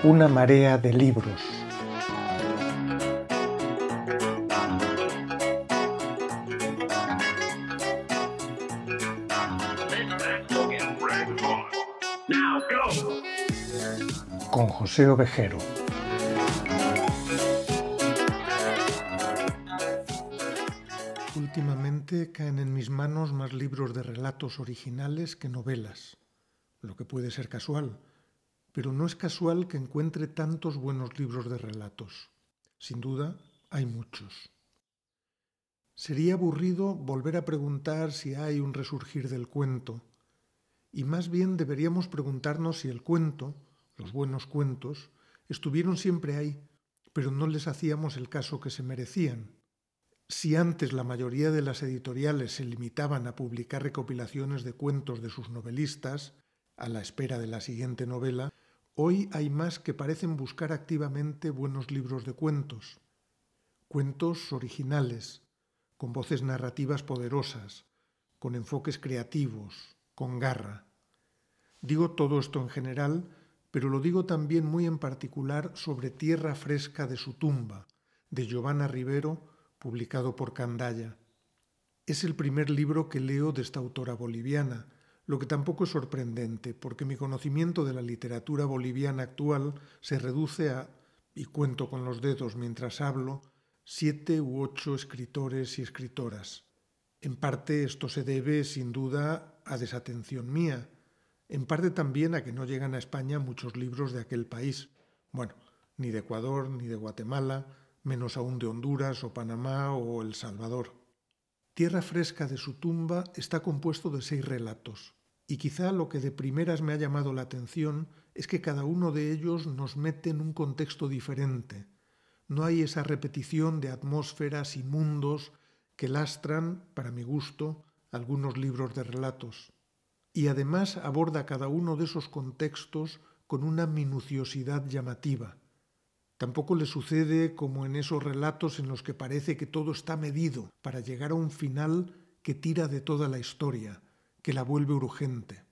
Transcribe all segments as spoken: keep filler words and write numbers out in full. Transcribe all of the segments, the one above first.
una marea de libros. Con José Ovejero. Últimamente caen en mis manos más libros de relatos originales que novelas, lo que puede ser casual, pero no es casual que encuentre tantos buenos libros de relatos. Sin duda, hay muchos. Sería aburrido volver a preguntar si hay un resurgir del cuento, y más bien deberíamos preguntarnos si el cuento, los buenos cuentos, estuvieron siempre ahí, pero no les hacíamos el caso que se merecían. Si antes la mayoría de las editoriales se limitaban a publicar recopilaciones de cuentos de sus novelistas, a la espera de la siguiente novela, hoy hay más que parecen buscar activamente buenos libros de cuentos. Cuentos originales, con voces narrativas poderosas, con enfoques creativos, con garra. Digo todo esto en general, pero lo digo también muy en particular sobre Tierra fresca de su tumba, de Giovanna Rivero, publicado por Candaya. Es el primer libro que leo de esta autora boliviana, lo que tampoco es sorprendente, porque mi conocimiento de la literatura boliviana actual se reduce a, y cuento con los dedos mientras hablo, siete u ocho escritores y escritoras. En parte esto se debe, sin duda, a desatención mía, en parte también a que no llegan a España muchos libros de aquel país. Bueno, ni de Ecuador, ni de Guatemala, menos aún de Honduras o Panamá o El Salvador. Tierra fresca de su tumba está compuesto de seis relatos, y quizá lo que de primeras me ha llamado la atención es que cada uno de ellos nos mete en un contexto diferente. No hay esa repetición de atmósferas y mundos que lastran, para mi gusto, algunos libros de relatos. Y además aborda cada uno de esos contextos con una minuciosidad llamativa. Tampoco le sucede como en esos relatos en los que parece que todo está medido para llegar a un final que tira de toda la historia, que la vuelve urgente.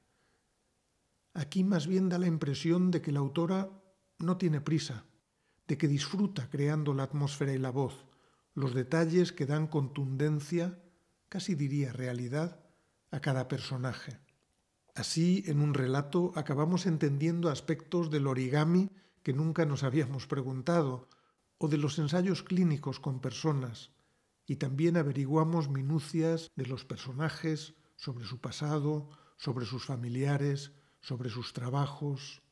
Aquí más bien da la impresión de que la autora no tiene prisa, de que disfruta creando la atmósfera y la voz, los detalles que dan contundencia, casi diría realidad, a cada personaje. Así, en un relato acabamos entendiendo aspectos del origami que nunca nos habíamos preguntado, o de los ensayos clínicos con personas, y también averiguamos minucias de los personajes sobre su pasado, sobre sus familiares, sobre sus trabajos.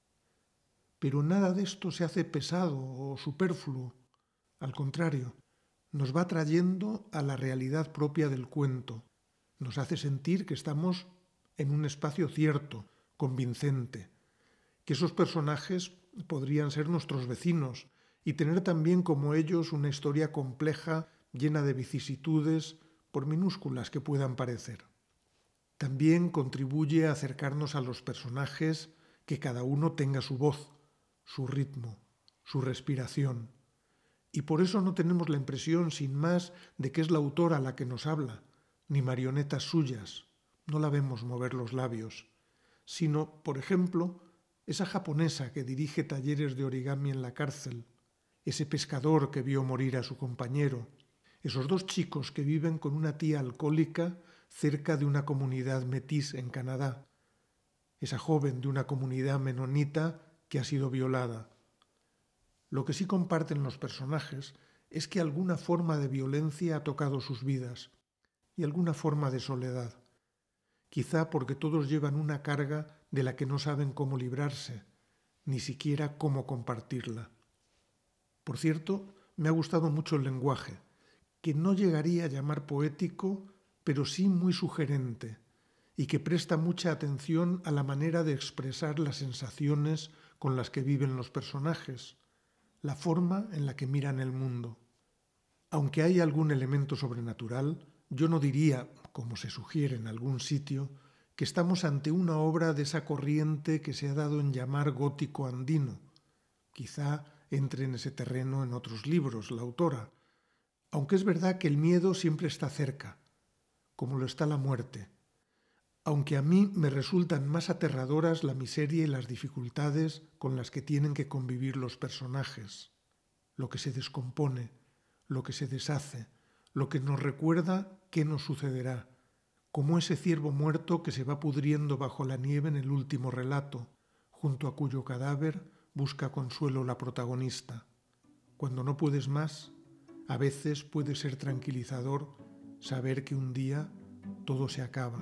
Pero nada de esto se hace pesado o superfluo. Al contrario, nos va trayendo a la realidad propia del cuento. Nos hace sentir que estamos en un espacio cierto, convincente, que esos personajes podrían ser nuestros vecinos y tener también como ellos una historia compleja, llena de vicisitudes, por minúsculas que puedan parecer. También contribuye a acercarnos a los personajes, que cada uno tenga su voz, su ritmo, su respiración. Y por eso no tenemos la impresión, sin más, de que es la autora la que nos habla, ni marionetas suyas, no la vemos mover los labios, sino, por ejemplo, esa japonesa que dirige talleres de origami en la cárcel, ese pescador que vio morir a su compañero, esos dos chicos que viven con una tía alcohólica cerca de una comunidad metís en Canadá, esa joven de una comunidad menonita que ha sido violada. Lo que sí comparten los personajes es que alguna forma de violencia ha tocado sus vidas y alguna forma de soledad. Quizá porque todos llevan una carga de la que no saben cómo librarse, ni siquiera cómo compartirla. Por cierto, me ha gustado mucho el lenguaje, que no llegaría a llamar poético, pero sí muy sugerente, y que presta mucha atención a la manera de expresar las sensaciones con las que viven los personajes, la forma en la que miran el mundo. Aunque hay algún elemento sobrenatural, yo no diría, como se sugiere en algún sitio, que estamos ante una obra de esa corriente que se ha dado en llamar gótico andino. Quizá entre en ese terreno en otros libros la autora, aunque es verdad que el miedo siempre está cerca, como lo está la muerte. aunque a mí me resultan más aterradoras la miseria y las dificultades con las que tienen que convivir los personajes, lo que se descompone, lo que se deshace, lo que nos recuerda qué nos sucederá, como ese ciervo muerto que se va pudriendo bajo la nieve en el último relato, junto a cuyo cadáver busca consuelo la protagonista. Cuando no puedes más, a veces puede ser tranquilizador saber que un día todo se acaba.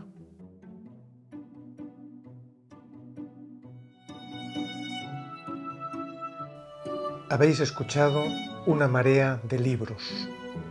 Habéis escuchado Una marea de libros,